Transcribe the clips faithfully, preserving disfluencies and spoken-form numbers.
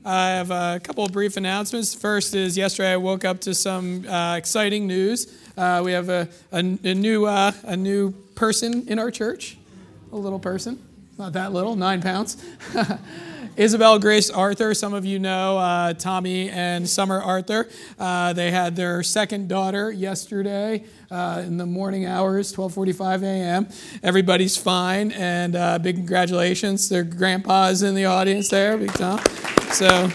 I have a couple of brief announcements. First is yesterday I woke up to some uh, exciting news. Uh, we have a, a, a new uh, a new person in our church, a little person, not that little, nine pounds. Isabel Grace Arthur, some of you know uh, Tommy and Summer Arthur. Uh, they had their second daughter yesterday uh, in the morning hours, twelve forty-five a.m. Everybody's fine, and uh, big congratulations. Their grandpa's in the audience there, Big Tom. So,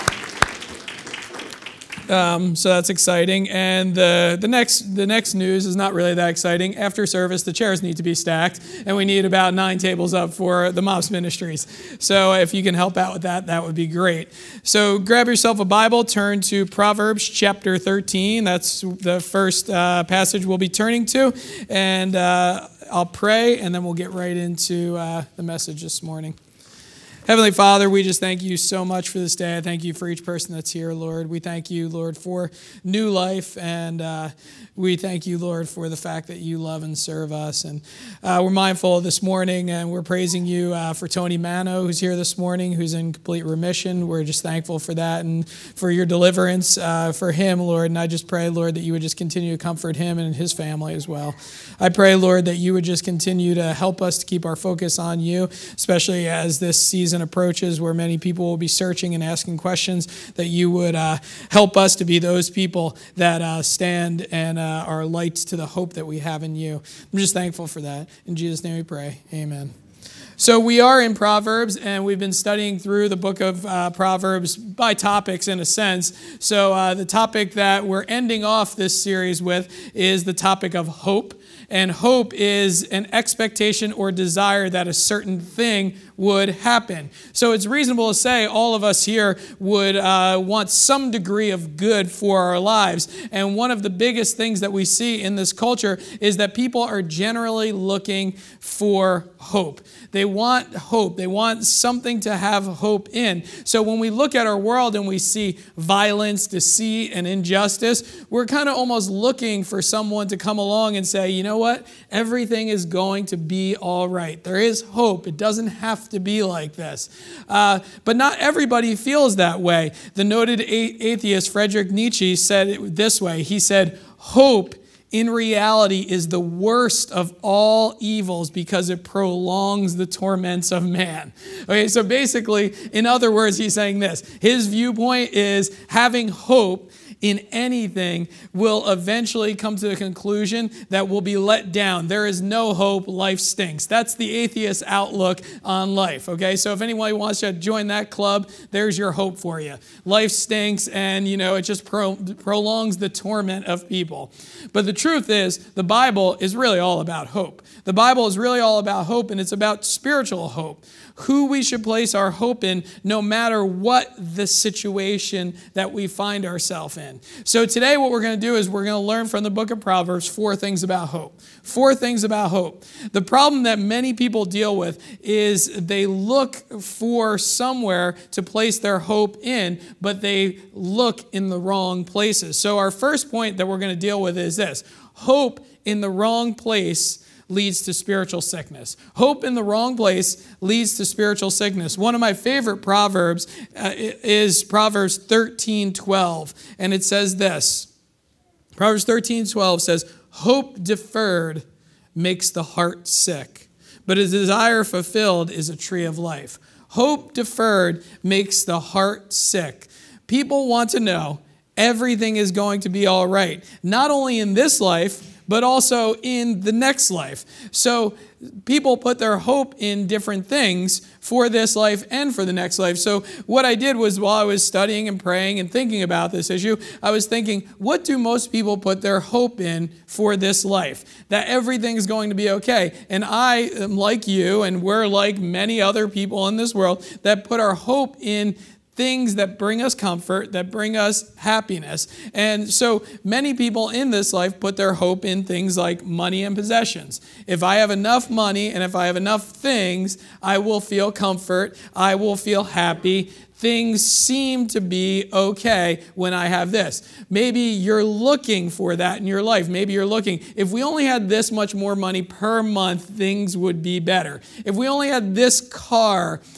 um, so that's exciting. And the the next the next news is not really that exciting. After service, the chairs need to be stacked, and we need about nine tables up for the MOPS Ministries. So if you can help out with that, that would be great. So grab yourself a Bible, turn to Proverbs chapter thirteen. That's the first uh, passage we'll be turning to, and uh, I'll pray, and then we'll get right into uh, the message this morning. Heavenly Father, we just thank you so much for this day. I thank you for each person that's here, Lord. We thank you, Lord, for new life, and uh, we thank you, Lord, for the fact that you love and serve us. And uh, we're mindful of this morning, and we're praising you uh, for Tony Mano, who's here this morning, who's in complete remission. We're just thankful for that and for your deliverance uh, for him, Lord. And I just pray, Lord, that you would just continue to comfort him and his family as well. I pray, Lord, that you would just continue to help us to keep our focus on you, especially as this season approaches where many people will be searching and asking questions, that you would uh, help us to be those people that uh, stand and uh, are lights to the hope that we have in you. I'm just thankful for that. In Jesus' name we pray. Amen. So we are in Proverbs, and we've been studying through the book of uh, Proverbs by topics in a sense. So uh, the topic that we're ending off this series with is the topic of hope. And hope is an expectation or desire that a certain thing would happen. So it's reasonable to say all of us here would uh, want some degree of good for our lives. And one of the biggest things that we see in this culture is that people are generally looking for hope. They want hope. They want something to have hope in. So when we look at our world and we see violence, deceit, and injustice, we're kind of almost looking for someone to come along and say, you know what? Everything is going to be all right. There is hope. It doesn't have to be like this. Uh, but not everybody feels that way. The noted atheist Friedrich Nietzsche said it this way. He said, hope in reality is the worst of all evils because it prolongs the torments of man. Okay, so basically, in other words, he's saying this. His viewpoint is having hope in anything will eventually come to the conclusion that we'll be let down. There is no hope. Life stinks. That's the atheist outlook on life. Okay, so if anyone wants to join that club, there's your hope for you. Life stinks, and you know it just pro- prolongs the torment of people. But the truth is, the Bible is really all about hope. The Bible is really all about hope, and it's about spiritual hope. Who we should place our hope in no matter what the situation that we find ourselves in. So today what we're going to do is we're going to learn from the book of Proverbs four things about hope. Four things about hope. The problem that many people deal with is they look for somewhere to place their hope in, but they look in the wrong places. So our first point that we're going to deal with is this. Hope in the wrong place leads to spiritual sickness. Hope in the wrong place leads to spiritual sickness. One of my favorite proverbs uh, is Proverbs thirteen twelve, and it says this. Proverbs thirteen twelve says, hope deferred makes the heart sick, but a desire fulfilled is a tree of life. Hope deferred makes the heart sick. People want to know everything is going to be all right, not only in this life, but also in the next life. So people put their hope in different things for this life and for the next life. So what I did was while I was studying and praying and thinking about this issue, I was thinking, what do most people put their hope in for this life? That everything's going to be okay. And I am like you, and we're like many other people in this world that put our hope in things that bring us comfort, that bring us happiness. And so many people in this life put their hope in things like money and possessions. If I have enough money and if I have enough things, I will feel comfort, I will feel happy. Things seem to be okay when I have this. Maybe you're looking for that in your life. Maybe you're looking, if we only had this much more money per month, things would be better. If we only had this car,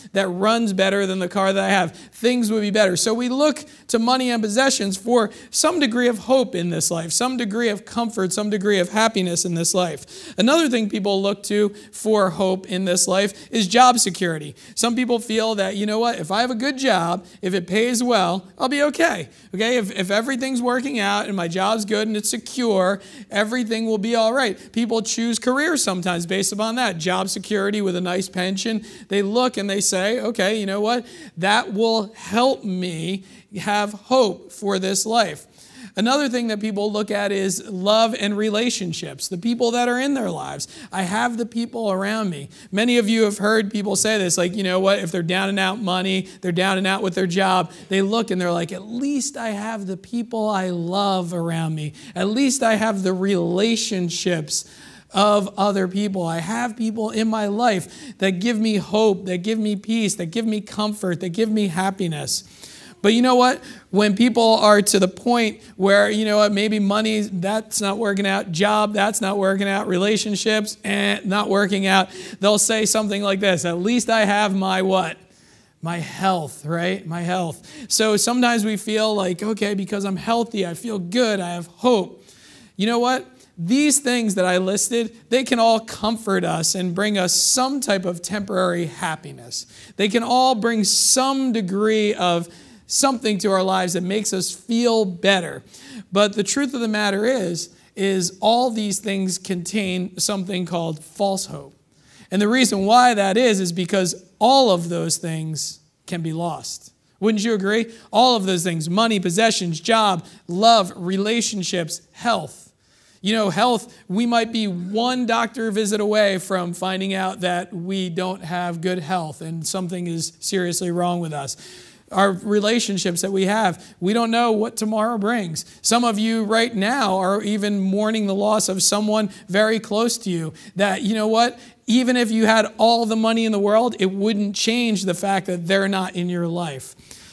that runs better than the car that I have. Things would be better. So we look to money and possessions for some degree of hope in this life, some degree of comfort, some degree of happiness in this life. Another thing people look to for hope in this life is job security. Some people feel that, you know what, if I have a good job, if it pays well, I'll be okay. Okay, if, if everything's working out and my job's good and it's secure, everything will be all right. People choose careers sometimes based upon that. Job security with a nice pension. They look and they say, okay, you know what, that will help me have hope for this life. Another thing that people look at is love and relationships, the people that are in their lives. I have the people around me. Many of you have heard people say this, like, you know what, if they're down and out money, they're down and out with their job, they look and they're like, at least I have the people I love around me. At least I have the relationships of other people. I have people in my life that give me hope, that give me peace, that give me comfort, that give me happiness. But you know what? When people are to the point where, you know what, maybe money, that's not working out, job, that's not working out, relationships, eh, not working out, they'll say something like this, at least I have my what? My health, right? My health. So sometimes we feel like, okay, because I'm healthy, I feel good, I have hope. You know what? These things that I listed, they can all comfort us and bring us some type of temporary happiness. They can all bring some degree of something to our lives that makes us feel better. But the truth of the matter is, is all these things contain something called false hope. And the reason why that is, is because all of those things can be lost. Wouldn't you agree? All of those things, money, possessions, job, love, relationships, health. You know, health, we might be one doctor visit away from finding out that we don't have good health and something is seriously wrong with us. Our relationships that we have, we don't know what tomorrow brings. Some of you right now are even mourning the loss of someone very close to you that, you know what, even if you had all the money in the world, it wouldn't change the fact that they're not in your life.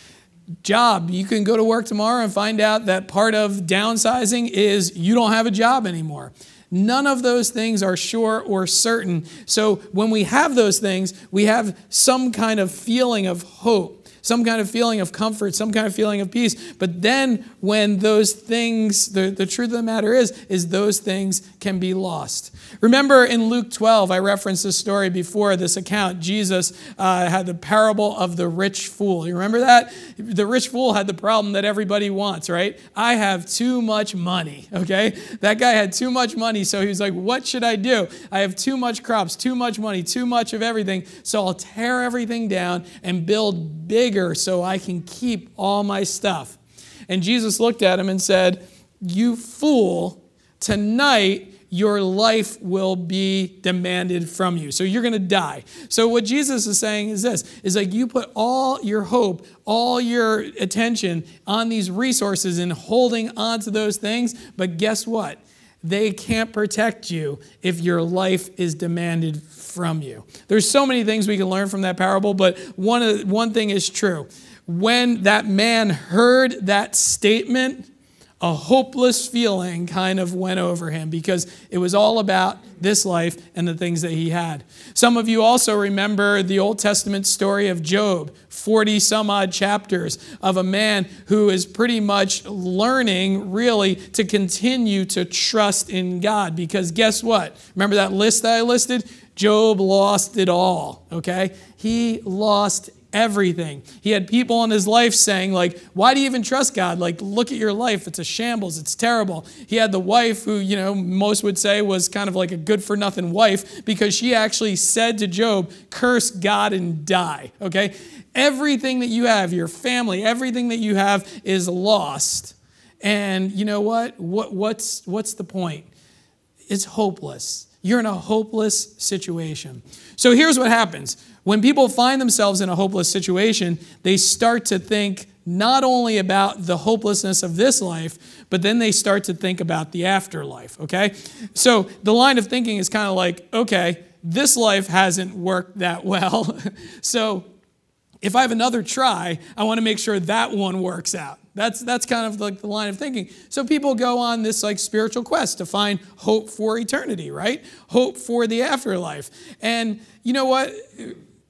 Job, you can go to work tomorrow and find out that part of downsizing is you don't have a job anymore. None of those things are sure or certain. So when we have those things, we have some kind of feeling of hope, some kind of feeling of comfort, some kind of feeling of peace. But then when those things, the, the truth of the matter is, is those things can be lost. Remember in Luke twelve, I referenced this story before, this account. Jesus uh, had the parable of the rich fool. You remember that? The rich fool had the problem that everybody wants, right? I have too much money, okay? That guy had too much money, so he was like, what should I do? I have too much crops, too much money, too much of everything, so I'll tear everything down and build bigger so I can keep all my stuff. And Jesus looked at him and said, you fool, tonight your life will be demanded from you. So you're going to die. So what Jesus is saying is this, is like you put all your hope, all your attention on these resources and holding on to those things, but guess what? They can't protect you if your life is demanded from you. There's so many things we can learn from that parable, but one, of, one thing is true. When that man heard that statement, a hopeless feeling kind of went over him because it was all about this life and the things that he had. Some of you also remember the Old Testament story of Job, forty some odd chapters of a man who is pretty much learning really to continue to trust in God because guess what? Remember that list that I listed? Job lost it all, okay? He lost everything. He had people in his life saying, like, why do you even trust God? Like, look at your life. It's a shambles. It's terrible. He had the wife who, you know, most would say was kind of like a good-for-nothing wife because she actually said to Job, curse God and die, okay? Everything that you have, your family, everything that you have is lost. And you know what? What what's what's the point? It's hopeless. You're in a hopeless situation. So here's what happens. When people find themselves in a hopeless situation, they start to think not only about the hopelessness of this life, but then they start to think about the afterlife, okay? So the line of thinking is kind of like, okay, this life hasn't worked that well. So if I have another try, I want to make sure that one works out. That's that's kind of like the line of thinking. So people go on this like spiritual quest to find hope for eternity, right? Hope for the afterlife. And you know what?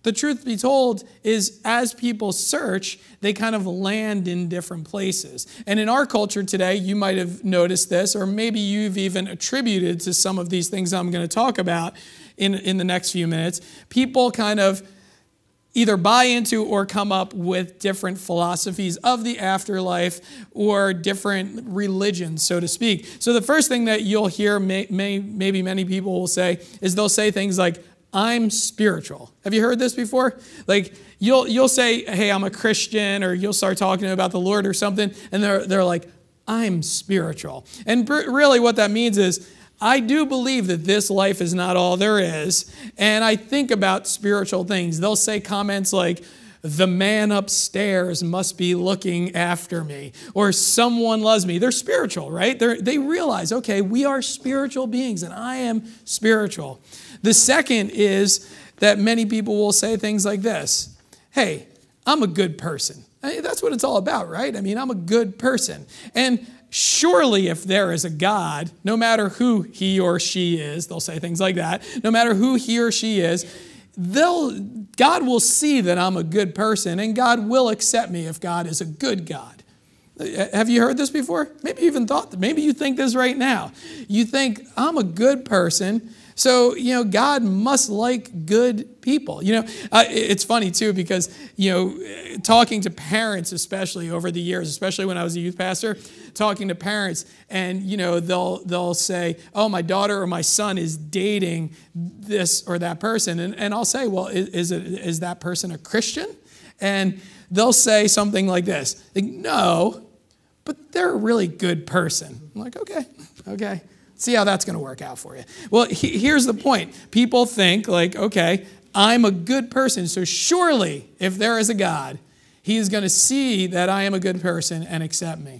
the truth be told is as people search, they kind of land in different places. And in our culture today, you might have noticed this, or maybe you've even attributed to some of these things I'm going to talk about in, in the next few minutes. People kind of either buy into or come up with different philosophies of the afterlife or different religions, so to speak. So the first thing that you'll hear, may, may, maybe many people will say, is they'll say things like, I'm spiritual. Have you heard this before? Like you'll you'll say, hey, I'm a Christian, or you'll start talking about the Lord or something, and they're they're like, I'm spiritual. And really what that means is, I do believe that this life is not all there is, and I think about spiritual things. They'll say comments like, the man upstairs must be looking after me, or someone loves me. They're spiritual, right? They're, they realize, okay, we are spiritual beings, and I am spiritual. The second is that many people will say things like this. Hey, I'm a good person. I mean, that's what it's all about, right? I mean, I'm a good person. And surely if there is a God, no matter who he or she is, they'll say things like that, no matter who he or she is, they'll God will see that I'm a good person, and God will accept me if God is a good God. Have you heard this before? Maybe you even thought that. Maybe you think this right now. You think, I'm a good person, so, you know, God must like good people. You know, uh, it's funny, too, because, you know, talking to parents, especially over the years, especially when I was a youth pastor, talking to parents, and, you know, they'll they'll say, oh, my daughter or my son is dating this or that person. And, and I'll say, well, is, is, it, is that person a Christian? And they'll say something like this, like, no, but they're a really good person. I'm like, okay, okay. See how that's going to work out for you. Well, he, here's the point. People think like, okay, I'm a good person, so surely if there is a God, he is going to see that I am a good person and accept me.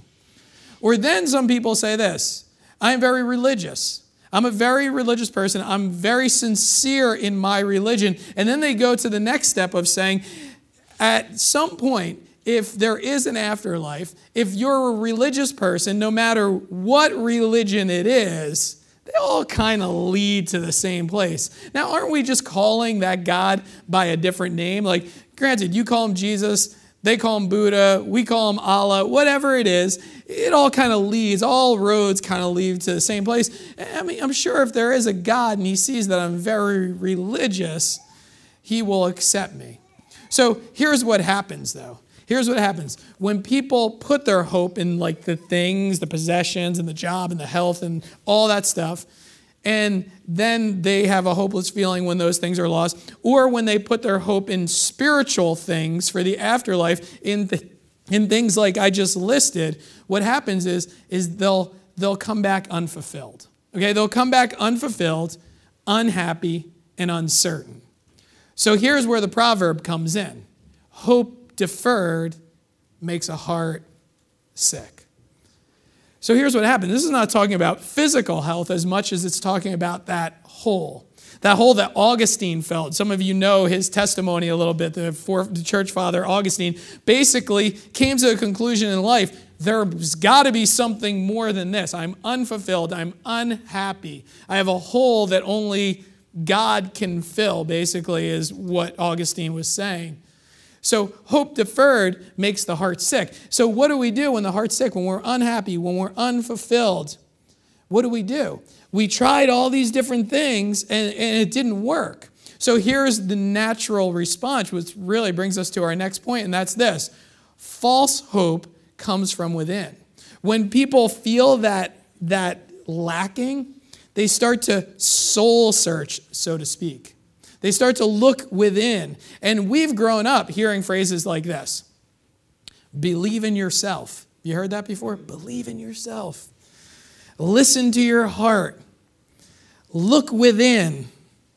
Or then some people say this, I am very religious. I'm a very religious person. I'm very sincere in my religion. And then they go to the next step of saying, at some point, if there is an afterlife, if you're a religious person, no matter what religion it is, they all kind of lead to the same place. Now, aren't we just calling that God by a different name? Like, granted, you call him Jesus, they call him Buddha, we call him Allah, whatever it is, it all kind of leads, all roads kind of lead to the same place. I mean, I'm sure if there is a God and he sees that I'm very religious, he will accept me. So here's what happens, though. Here's what happens. When people put their hope in like the things, the possessions, and the job, and the health, and all that stuff, and then they have a hopeless feeling when those things are lost, or when they put their hope in spiritual things for the afterlife, in the, in things like I just listed, what happens is, is they'll, they'll come back unfulfilled. Okay, they'll come back unfulfilled, unhappy, and uncertain. So here's where the proverb comes in. Hope deferred makes a heart sick. So here's what happened. This is not talking about physical health as much as it's talking about that hole. That hole that Augustine felt. Some of you know his testimony a little bit. The, fourth, the church father, Augustine, basically came to a conclusion in life. There's got to be something more than this. I'm unfulfilled. I'm unhappy. I have a hole that only God can fill, basically, is what Augustine was saying. So hope deferred makes the heart sick. So what do we do when the heart's sick, when we're unhappy, when we're unfulfilled? What do we do? We tried all these different things and, and it didn't work. So here's the natural response, which really brings us to our next point, and that's this. False hope comes from within. When people feel that, that lacking, they start to soul search, so to speak. They start to look within. And we've grown up hearing phrases like this. Believe in yourself. You heard that before? Believe in yourself. Listen to your heart. Look within.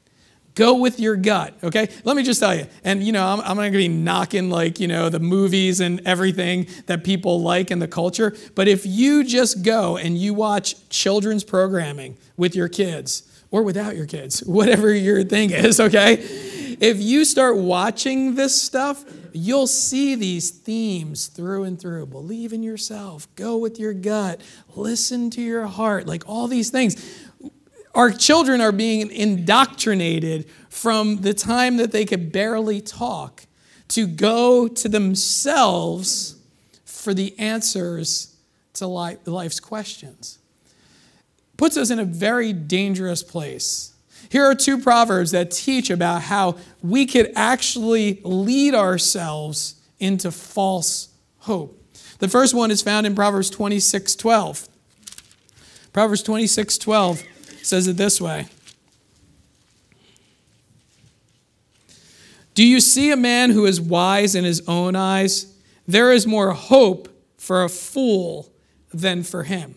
Go with your gut, okay? Let me just tell you, and you know, I'm, I'm not going to be knocking like, you know, the movies and everything that people like in the culture, but if you just go and you watch children's programming with your kids, or without your kids, whatever your thing is, okay? If you start watching this stuff, you'll see these themes through and through. Believe in yourself. Go with your gut. Listen to your heart. Like all these things. Our children are being indoctrinated from the time that they could barely talk to go to themselves for the answers to life's questions. Puts us in a very dangerous place. Here are two proverbs that teach about how we could actually lead ourselves into false hope. The first one is found in Proverbs twenty-six twelve. Proverbs twenty-six twelve says it this way. Do you see a man who is wise in his own eyes? There is more hope for a fool than for him.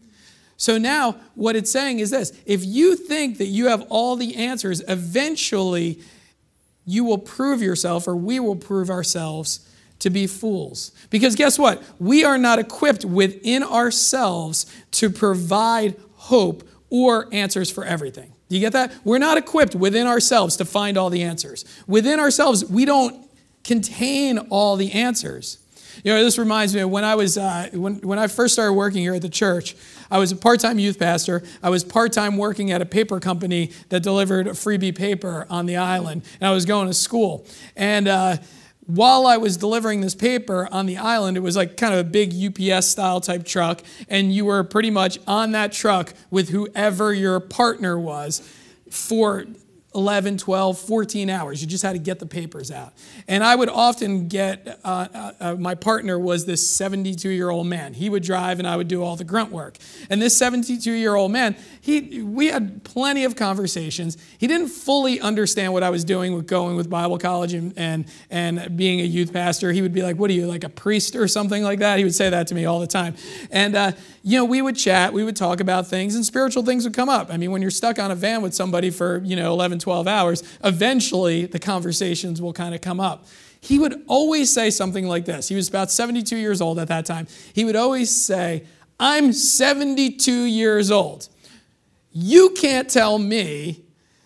So now what it's saying is this. If you think that you have all the answers, eventually you will prove yourself, or we will prove ourselves to be fools. Because guess what? We are not equipped within ourselves to provide hope or answers for everything. Do you get that? We're not equipped within ourselves to find all the answers. Within ourselves, we don't contain all the answers. You know, this reminds me of when I was uh, when when I first started working here at the church. I was a part-time youth pastor. I was part-time working at a paper company that delivered a freebie paper on the island, and I was going to school. And uh, while I was delivering this paper on the island, it was like kind of a big U P S style type truck, and you were pretty much on that truck with whoever your partner was for eleven, twelve, fourteen hours. You just had to get the papers out. And I would often get, uh, uh, uh, my partner was this seventy-two-year-old man. He would drive and I would do all the grunt work. And this seventy-two-year-old man, he, we had plenty of conversations. He didn't fully understand what I was doing with going with Bible college and, and, and being a youth pastor. He would be like, what are you, like a priest or something like that? He would say that to me all the time. And, uh, you know, we would chat, we would talk about things, and spiritual things would come up. I mean, when you're stuck on a van with somebody for, you know, eleven, twelve hours, eventually the conversations will kind of come up. He would always say something like this. He was about seventy-two years old at that time. He would always say, I'm seventy-two years old. You can't tell me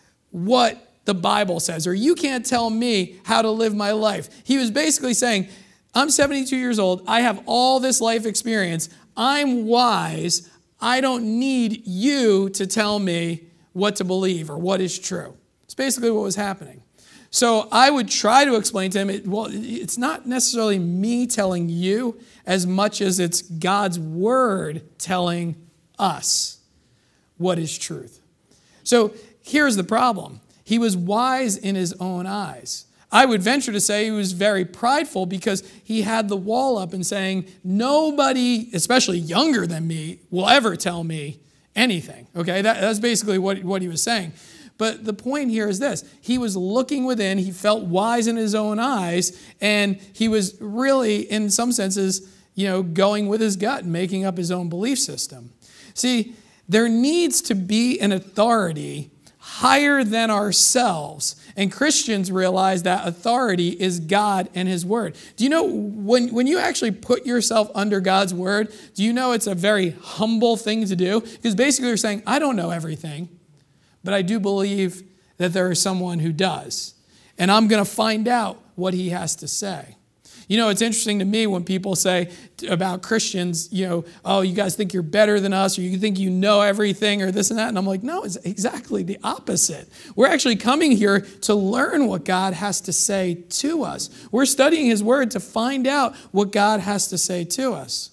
what the Bible says, or you can't tell me how to live my life. He was basically saying, I'm seventy-two years old. I have all this life experience. I'm wise. I don't need you to tell me what to believe or what is true. It's basically what was happening. So I would try to explain to him, it, well, it's not necessarily me telling you as much as it's God's word telling us what is truth. So here's the problem. He was wise in his own eyes. I would venture to say he was very prideful because he had the wall up and saying, nobody, especially younger than me, will ever tell me anything. Okay, that, that's basically what, what he was saying. But the point here is this. He was looking within. He felt wise in his own eyes. And he was really, in some senses, you know, going with his gut and making up his own belief system. See, there needs to be an authority higher than ourselves. And Christians realize that authority is God and his word. Do you know, when, when you actually put yourself under God's word, do you know it's a very humble thing to do? Because basically you're saying, I don't know everything, but I do believe that there is someone who does. And I'm going to find out what he has to say. You know, it's interesting to me when people say about Christians, you know, oh, you guys think you're better than us, or you think you know everything, or this and that. And I'm like, no, it's exactly the opposite. We're actually coming here to learn what God has to say to us. We're studying his word to find out what God has to say to us.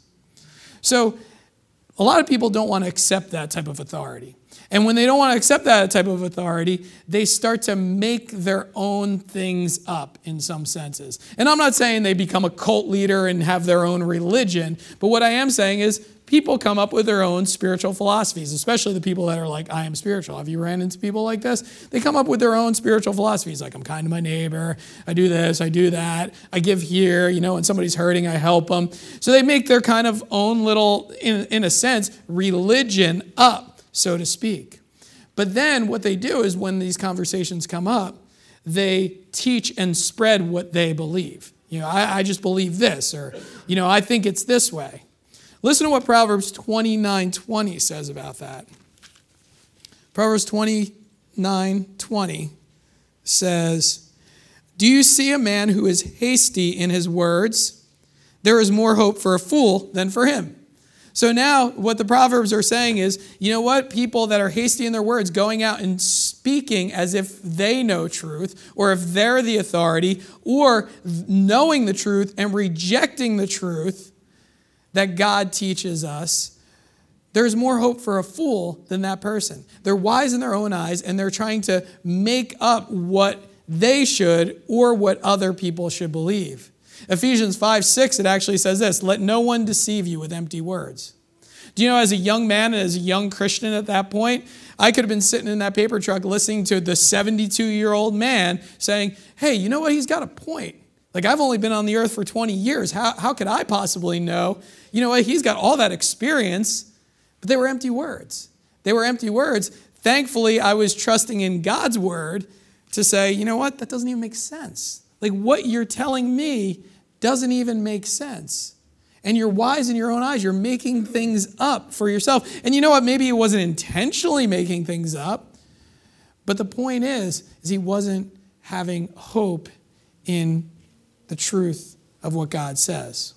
So a lot of people don't want to accept that type of authority. And when they don't want to accept that type of authority, they start to make their own things up in some senses. And I'm not saying they become a cult leader and have their own religion, but what I am saying is people come up with their own spiritual philosophies, especially the people that are like, I am spiritual. Have you ran into people like this? They come up with their own spiritual philosophies, like I'm kind to my neighbor, I do this, I do that, I give here, you know, when somebody's hurting, I help them. So they make their kind of own little, in, in a sense, religion up, so to speak. But then what they do is when these conversations come up, they teach and spread what they believe. You know, I, I just believe this, or, you know, I think it's this way. Listen to what Proverbs twenty-nine twenty says about that. Proverbs twenty-nine twenty says, do you see a man who is hasty in his words? There is more hope for a fool than for him. So now what the Proverbs are saying is, you know what? People that are hasty in their words, going out and speaking as if they know truth, or if they're the authority, or knowing the truth and rejecting the truth that God teaches us, there's more hope for a fool than that person. They're wise in their own eyes, and they're trying to make up what they should or what other people should believe. Ephesians five six, it actually says this, let no one deceive you with empty words. Do you know, as a young man and as a young Christian at that point, I could have been sitting in that paper truck listening to the seventy-two-year-old man saying, hey, you know what? He's got a point. Like, I've only been on the earth for twenty years. How, how could I possibly know? You know what? He's got all that experience, but they were empty words. They were empty words. Thankfully, I was trusting in God's word to say, you know what? That doesn't even make sense. Like, what you're telling me doesn't even make sense. And you're wise in your own eyes. You're making things up for yourself. And you know what? Maybe he wasn't intentionally making things up. But the point is, is he wasn't having hope in the truth of what God says.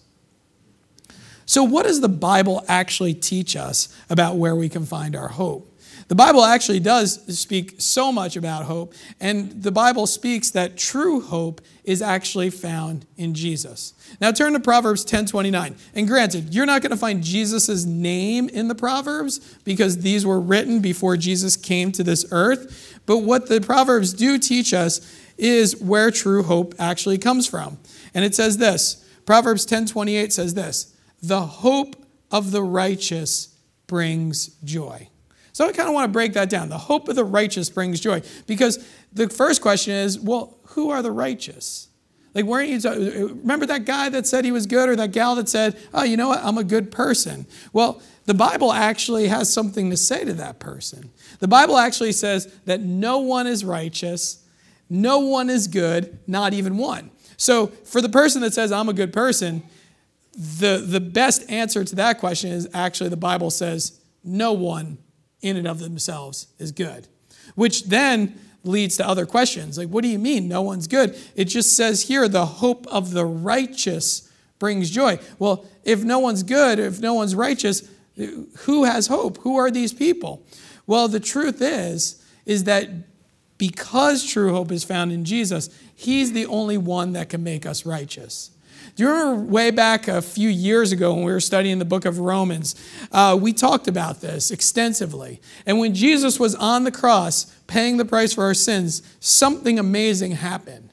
So what does the Bible actually teach us about where we can find our hope? The Bible actually does speak so much about hope, and the Bible speaks that true hope is actually found in Jesus. Now turn to Proverbs ten twenty-nine. And granted, you're not going to find Jesus' name in the Proverbs because these were written before Jesus came to this earth. But what the Proverbs do teach us is where true hope actually comes from. And it says this, Proverbs ten twenty-eight says this, the hope of the righteous brings joy. So I kind of want to break that down. The hope of the righteous brings joy. Because the first question is, well, who are the righteous? Like, weren't you, talking, remember that guy that said he was good, or that gal that said, oh, you know what, I'm a good person? Well, the Bible actually has something to say to that person. The Bible actually says that no one is righteous, no one is good, not even one. So for the person that says, I'm a good person, the, the best answer to that question is actually the Bible says no one in and of themselves is good, which then leads to other questions. Like, what do you mean no one's good? It just says here, the hope of the righteous brings joy. Well, if no one's good, if no one's righteous, who has hope? Who are these people? Well, the truth is, is that because true hope is found in Jesus, he's the only one that can make us righteous. Do you remember way back a few years ago when we were studying the book of Romans, uh, we talked about this extensively. And when Jesus was on the cross paying the price for our sins, something amazing happened.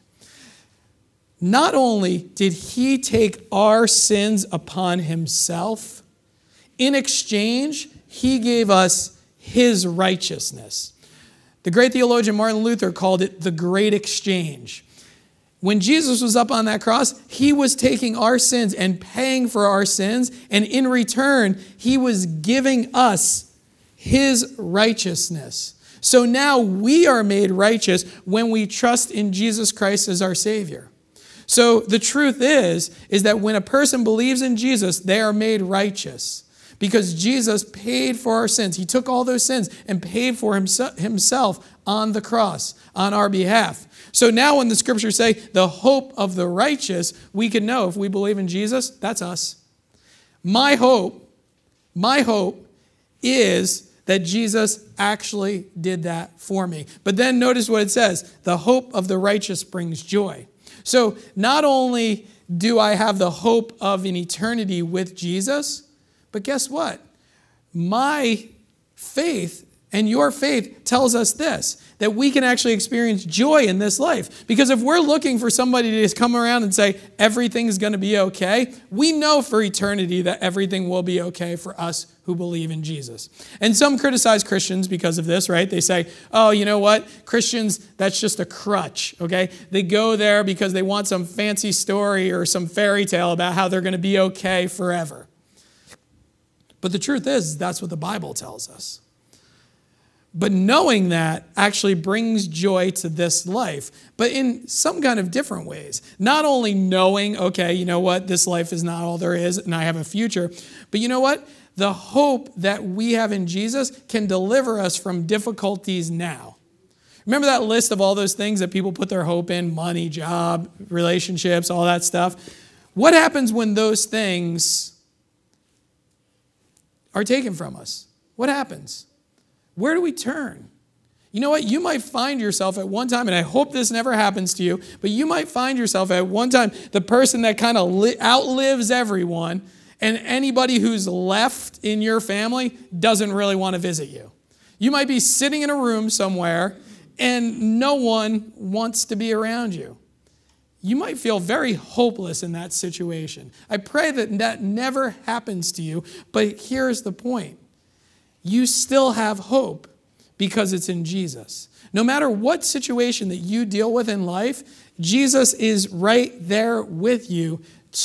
Not only did he take our sins upon himself, in exchange, he gave us his righteousness. The great theologian Martin Luther called it the great exchange. When Jesus was up on that cross, he was taking our sins and paying for our sins. And in return, he was giving us his righteousness. So now we are made righteous when we trust in Jesus Christ as our Savior. So the truth is, is that when a person believes in Jesus, they are made righteous. Because Jesus paid for our sins. He took all those sins and paid for himself on the cross on our behalf. So now when the scriptures say the hope of the righteous, we can know if we believe in Jesus, that's us. My hope, my hope is that Jesus actually did that for me. But then notice what it says. The hope of the righteous brings joy. So not only do I have the hope of an eternity with Jesus, but guess what? My faith and your faith tells us this, that we can actually experience joy in this life. Because if we're looking for somebody to just come around and say, everything's going to be okay, we know for eternity that everything will be okay for us who believe in Jesus. And some criticize Christians because of this, right? They say, oh, you know what? Christians, that's just a crutch, okay? They go there because they want some fancy story or some fairy tale about how they're going to be okay forever. But the truth is, that's what the Bible tells us. But knowing that actually brings joy to this life, but in some kind of different ways. Not only knowing, okay, you know what, this life is not all there is, and I have a future, but you know what? The hope that we have in Jesus can deliver us from difficulties now. Remember that list of all those things that people put their hope in, money, job, relationships, all that stuff? What happens when those things are taken from us, what happens? Where do we turn? You know what? You might find yourself at one time, and I hope this never happens to you, but you might find yourself at one time the person that kind of li- outlives everyone, and anybody who's left in your family doesn't really want to visit you. You might be sitting in a room somewhere, and no one wants to be around you. You might feel very hopeless in that situation. I pray that that never happens to you, but here's the point. You still have hope because it's in Jesus. No matter what situation that you deal with in life, Jesus is right there with you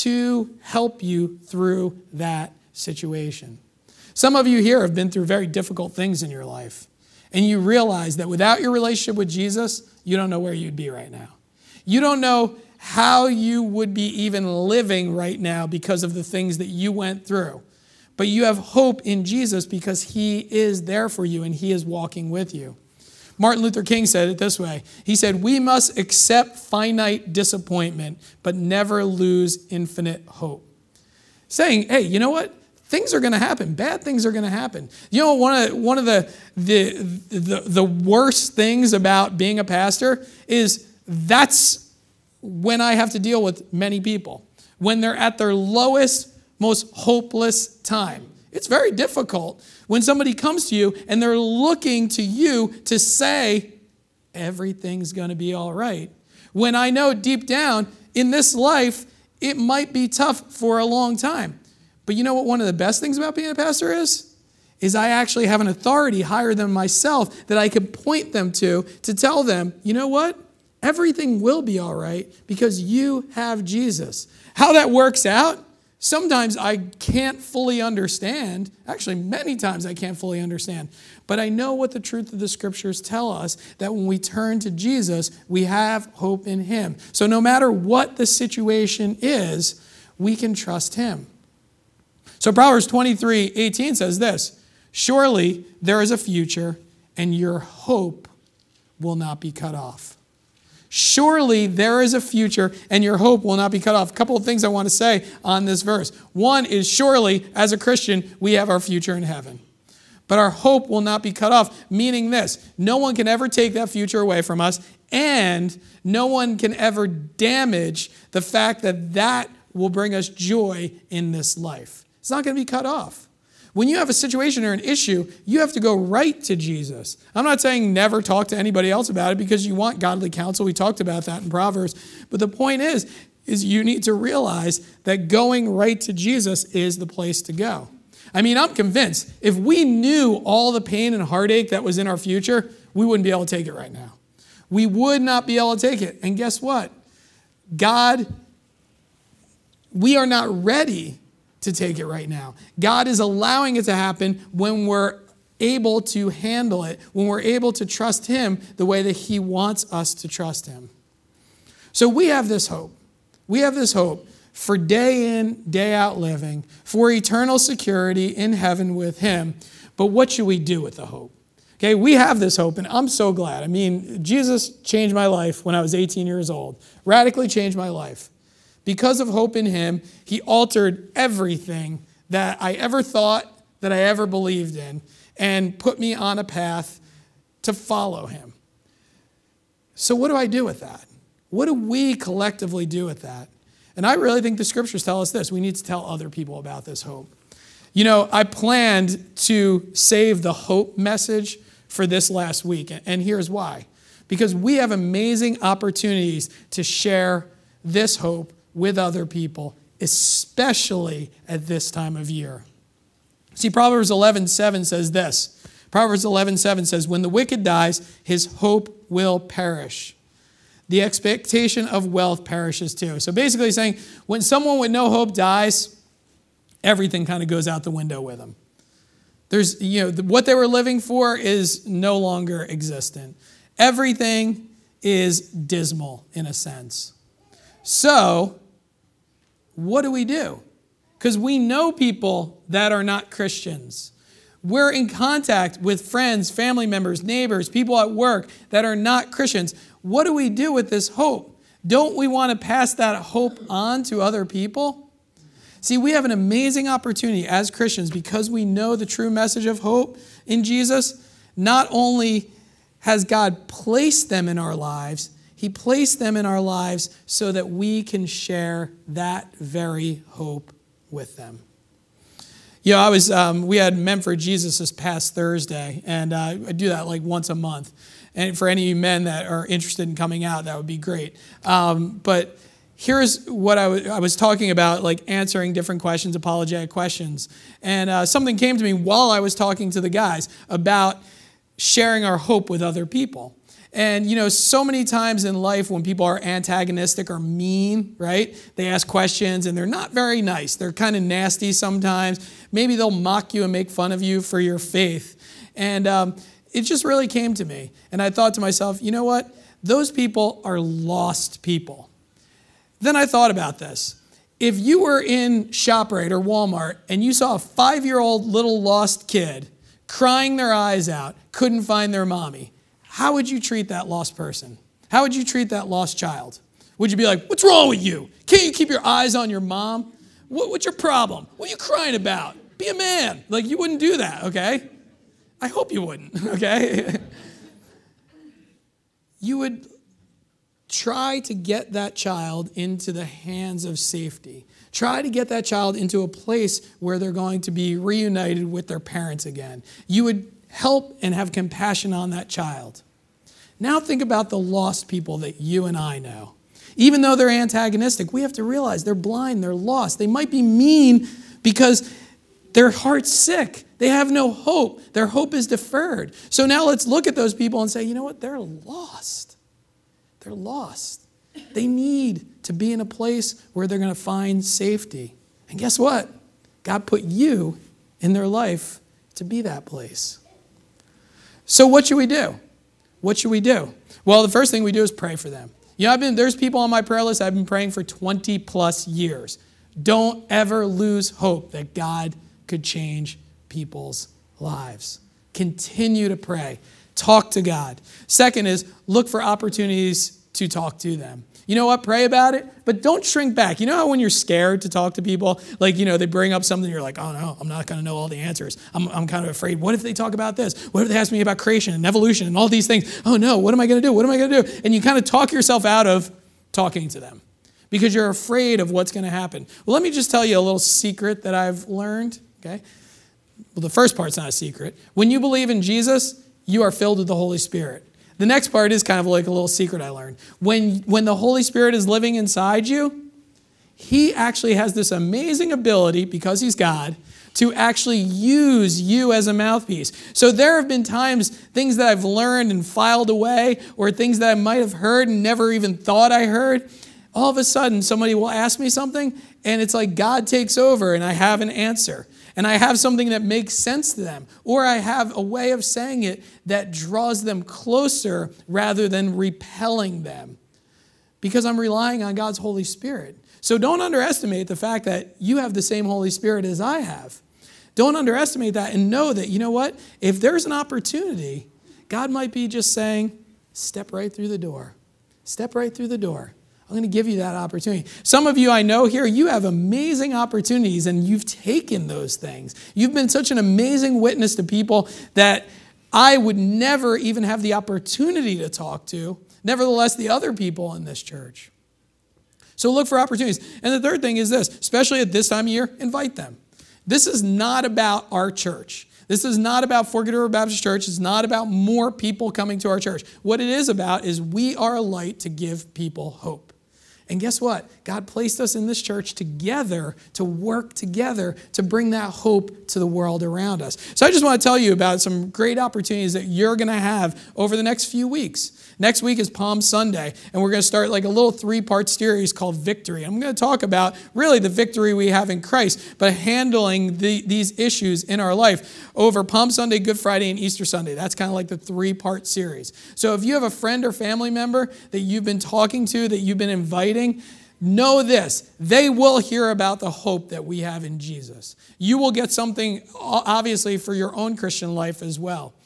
to help you through that situation. Some of you here have been through very difficult things in your life, and you realize that without your relationship with Jesus, you don't know where you'd be right now. You don't know how you would be even living right now because of the things that you went through. But you have hope in Jesus because he is there for you and he is walking with you. Martin Luther King said it this way. He said, "We must accept finite disappointment, but never lose infinite hope." Saying, hey, you know what? Things are going to happen. Bad things are going to happen. You know, one of, one of the, the, the, the worst things about being a pastor is that's when I have to deal with many people. When they're at their lowest, most hopeless time. It's very difficult when somebody comes to you and they're looking to you to say, everything's going to be all right. When I know deep down in this life, it might be tough for a long time. But you know what one of the best things about being a pastor is? Is I actually have an authority higher than myself that I can point them to, to tell them, you know what? Everything will be all right because you have Jesus. How that works out, sometimes I can't fully understand. Actually, many times I can't fully understand. But I know what the truth of the scriptures tell us, that when we turn to Jesus, we have hope in him. So no matter what the situation is, we can trust him. So Proverbs twenty-three eighteen says this, "Surely there is a future, and your hope will not be cut off." Surely there is a future, and your hope will not be cut off. A couple of things I want to say on this verse. One is, surely, as a Christian, we have our future in heaven. But our hope will not be cut off, meaning this: no one can ever take that future away from us, and no one can ever damage the fact that that will bring us joy in this life. It's not going to be cut off. When you have a situation or an issue, you have to go right to Jesus. I'm not saying never talk to anybody else about it because you want godly counsel. We talked about that in Proverbs. But the point is, is you need to realize that going right to Jesus is the place to go. I mean, I'm convinced if we knew all the pain and heartache that was in our future, we wouldn't be able to take it right now. We would not be able to take it. And guess what? God, we are not ready to take it right now. God is allowing it to happen when we're able to handle it, when we're able to trust him the way that he wants us to trust him. So we have this hope. We have this hope for day in, day out living, for eternal security in heaven with him. But what should we do with the hope? Okay, we have this hope, and I'm so glad. I mean, Jesus changed my life when I was eighteen years old, radically changed my life. Because of hope in him, he altered everything that I ever thought, that I ever believed in, and put me on a path to follow him. So what do I do with that? What do we collectively do with that? And I really think the scriptures tell us this. We need to tell other people about this hope. You know, I planned to save the hope message for this last week, and here's why. Because we have amazing opportunities to share this hope with other people, especially at this time of year. See, Proverbs eleven seven says this. Proverbs eleven seven says, "When the wicked dies, his hope will perish. The expectation of wealth perishes too." So basically saying, when someone with no hope dies, everything kind of goes out the window with them. There's, you know, what they were living for is no longer existent. Everything is dismal in a sense. So, what do we do? Because we know people that are not Christians. We're in contact with friends, family members, neighbors, people at work that are not Christians. What do we do with this hope? Don't we want to pass that hope on to other people? See, we have an amazing opportunity as Christians because we know the true message of hope in Jesus. Not only has God placed them in our lives, he placed them in our lives so that we can share that very hope with them. You know, I was, um, we had Men for Jesus this past Thursday, and uh, I do that like once a month. And for any of you men that are interested in coming out, that would be great. Um, but here's what I, w- I was talking about, like answering different questions, apologetic questions. And uh, something came to me while I was talking to the guys about sharing our hope with other people. And, you know, so many times in life when people are antagonistic or mean, right, they ask questions and they're not very nice. They're kind of nasty sometimes. Maybe they'll mock you and make fun of you for your faith. And um, it just really came to me. And I thought to myself, you know what? Those people are lost people. Then I thought about this. If you were in ShopRite or Walmart and you saw a five-year-old little lost kid crying their eyes out, couldn't find their mommy, how would you treat that lost person? How would you treat that lost child? Would you be like, what's wrong with you? Can't you keep your eyes on your mom? What, what's your problem? What are you crying about? Be a man. Like, you wouldn't do that, okay? I hope you wouldn't, okay? You would try to get that child into the hands of safety. Try to get that child into a place where they're going to be reunited with their parents again. You would help and have compassion on that child. Now think about the lost people that you and I know. Even though they're antagonistic, we have to realize they're blind, they're lost. They might be mean because their heart's sick. They have no hope. Their hope is deferred. So now let's look at those people and say, you know what? They're lost. They're lost. They need to be in a place where they're going to find safety. And guess what? God put you in their life to be that place. So what should we do? What should we do? Well, the first thing we do is pray for them. You know, I've been, there's people on my prayer list I've been praying for twenty plus years. Don't ever lose hope that God could change people's lives. Continue to pray. Talk to God. Second is look for opportunities to talk to them. You know what? Pray about it, but don't shrink back. You know how when you're scared to talk to people, like, you know, they bring up something, you're like, oh no, I'm not going to know all the answers. I'm, I'm kind of afraid. What if they talk about this? What if they ask me about creation and evolution and all these things? Oh no, what am I going to do? What am I going to do? And you kind of talk yourself out of talking to them because you're afraid of what's going to happen. Well, let me just tell you a little secret that I've learned, okay? Well, the first part's not a secret. When you believe in Jesus, you are filled with the Holy Spirit. The next part is kind of like a little secret I learned. When, when the Holy Spirit is living inside you, he actually has this amazing ability, because he's God, to actually use you as a mouthpiece. So there have been times, things that I've learned and filed away, or things that I might have heard and never even thought I heard, all of a sudden somebody will ask me something, and it's like God takes over and I have an answer. And I have something that makes sense to them. Or I have a way of saying it that draws them closer rather than repelling them. Because I'm relying on God's Holy Spirit. So don't underestimate the fact that you have the same Holy Spirit as I have. Don't underestimate that, and know that, you know what? If there's an opportunity, God might be just saying, step right through the door. Step right through the door. I'm going to give you that opportunity. Some of you I know here, you have amazing opportunities and you've taken those things. You've been such an amazing witness to people that I would never even have the opportunity to talk to. Nevertheless, the other people in this church. So look for opportunities. And the third thing is this, especially at this time of year, invite them. This is not about our church. This is not about Forked River Baptist Church. It's not about more people coming to our church. What it is about is we are a light to give people hope. And guess what? God placed us in this church together to work together to bring that hope to the world around us. So I just want to tell you about some great opportunities that you're going to have over the next few weeks. Next week is Palm Sunday, and we're going to start like a little three-part series called Victory. I'm going to talk about really the victory we have in Christ, but handling the, these issues in our life over Palm Sunday, Good Friday, and Easter Sunday. That's kind of like the three-part series. So if you have a friend or family member that you've been talking to, that you've been inviting, know this, they will hear about the hope that we have in Jesus. You will get something, obviously, for your own Christian life as well.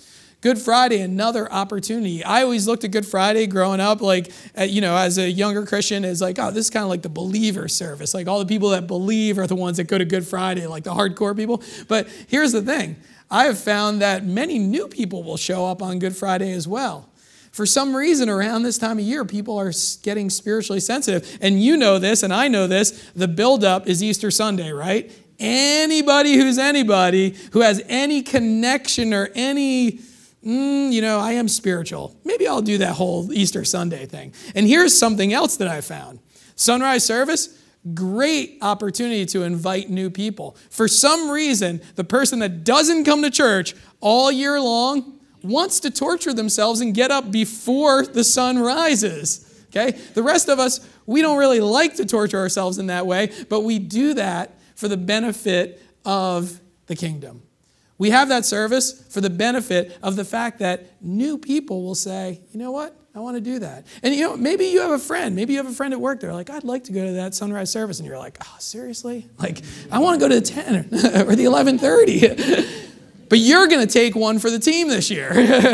Good Friday, another opportunity. I always looked at Good Friday growing up, like, at, you know, as a younger Christian, as like, oh, this is kind of like the believer service. Like all the people that believe are the ones that go to Good Friday, like the hardcore people. But here's the thing. I have found that many new people will show up on Good Friday as well. For some reason, around this time of year, people are getting spiritually sensitive. And you know this, and I know this. The buildup is Easter Sunday, right? Anybody who's anybody who has any connection or any, mm, you know, I am spiritual. Maybe I'll do that whole Easter Sunday thing. And here's something else that I found. Sunrise service, great opportunity to invite new people. For some reason, the person that doesn't come to church all year long wants to torture themselves and get up before the sun rises. Okay? The rest of us, we don't really like to torture ourselves in that way, but we do that for the benefit of the kingdom. We have that service for the benefit of the fact that new people will say, you know what? I want to do that. And you know, maybe you have a friend. Maybe you have a friend at work. They're like, I'd like to go to that sunrise service. And you're like, oh, seriously? Like, I want to go to the ten or the eleven thirty. But you're going to take one for the team this year.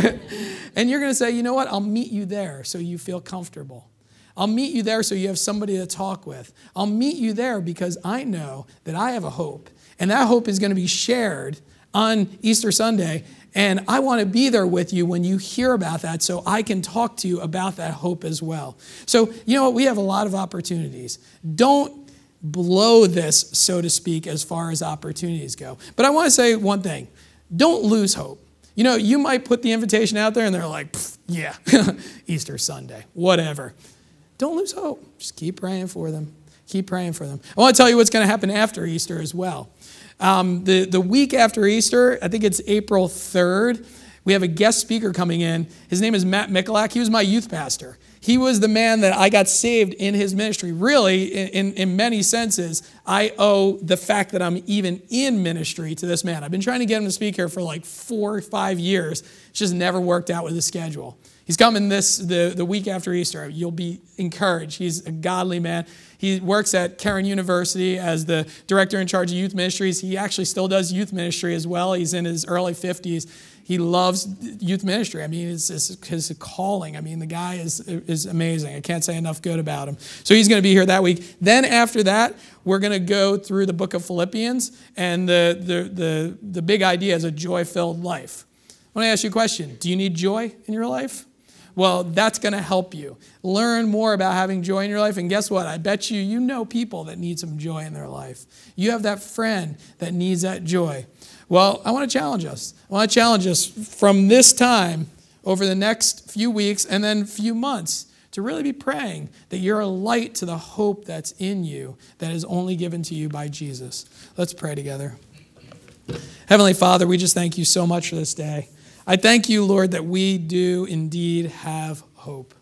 And you're going to say, you know what? I'll meet you there so you feel comfortable. I'll meet you there so you have somebody to talk with. I'll meet you there because I know that I have a hope. And that hope is going to be shared on Easter Sunday. And I want to be there with you when you hear about that so I can talk to you about that hope as well. So, you know what? We have a lot of opportunities. Don't blow this, so to speak, as far as opportunities go. But I want to say one thing. Don't lose hope. You know, you might put the invitation out there and they're like, yeah, Easter Sunday, whatever. Don't lose hope. Just keep praying for them. Keep praying for them. I want to tell you what's going to happen after Easter as well. Um, the, the week after Easter, I think it's April third, we have a guest speaker coming in. His name is Matt Michalak. He was my youth pastor. He was the man that I got saved in his ministry. Really, in, in, in many senses, I owe the fact that I'm even in ministry to this man. I've been trying to get him to speak here for like four or five years. It's just never worked out with his schedule. He's coming this the, the week after Easter. You'll be encouraged. He's a godly man. He works at Cairn University as the director in charge of youth ministries. He actually still does youth ministry as well. He's in his early fifties. He loves youth ministry. I mean, it's, it's his calling. I mean, the guy is, is amazing. I can't say enough good about him. So he's going to be here that week. Then after that, we're going to go through the book of Philippians, and the, the, the, the big idea is a joy-filled life. I want to ask you a question. Do you need joy in your life? Well, that's going to help you learn more about having joy in your life. And guess what? I bet you, you know people that need some joy in their life. You have that friend that needs that joy. Well, I want to challenge us. I want to challenge us from this time over the next few weeks and then few months to really be praying that you're a light to the hope that's in you that is only given to you by Jesus. Let's pray together. Heavenly Father, we just thank you so much for this day. I thank you, Lord, that we do indeed have hope.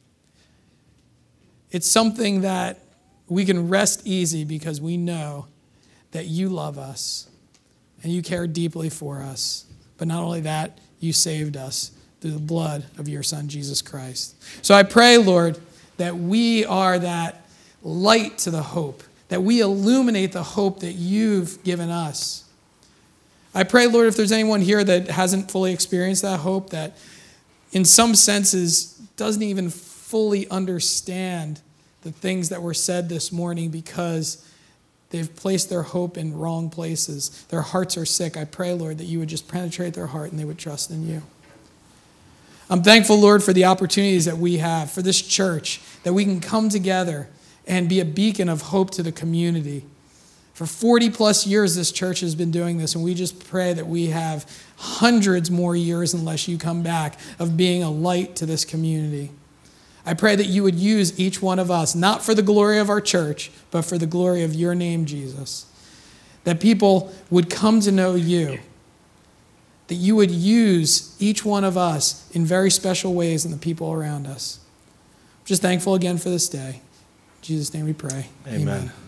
It's something that we can rest easy because we know that you love us and you care deeply for us. But not only that, you saved us through the blood of your Son, Jesus Christ. So I pray, Lord, that we are that light to the hope, that we illuminate the hope that you've given us. I pray, Lord, if there's anyone here that hasn't fully experienced that hope, that in some senses doesn't even fully understand the things that were said this morning because they've placed their hope in wrong places. Their hearts are sick. I pray, Lord, that you would just penetrate their heart and they would trust in you. I'm thankful, Lord, for the opportunities that we have, for this church, that we can come together and be a beacon of hope to the community. For forty plus years, this church has been doing this, and we just pray that we have hundreds more years, unless you come back, of being a light to this community. I pray that you would use each one of us, not for the glory of our church, but for the glory of your name, Jesus. That people would come to know you. That you would use each one of us in very special ways in the people around us. I'm just thankful again for this day. In Jesus' name we pray. Amen. Amen.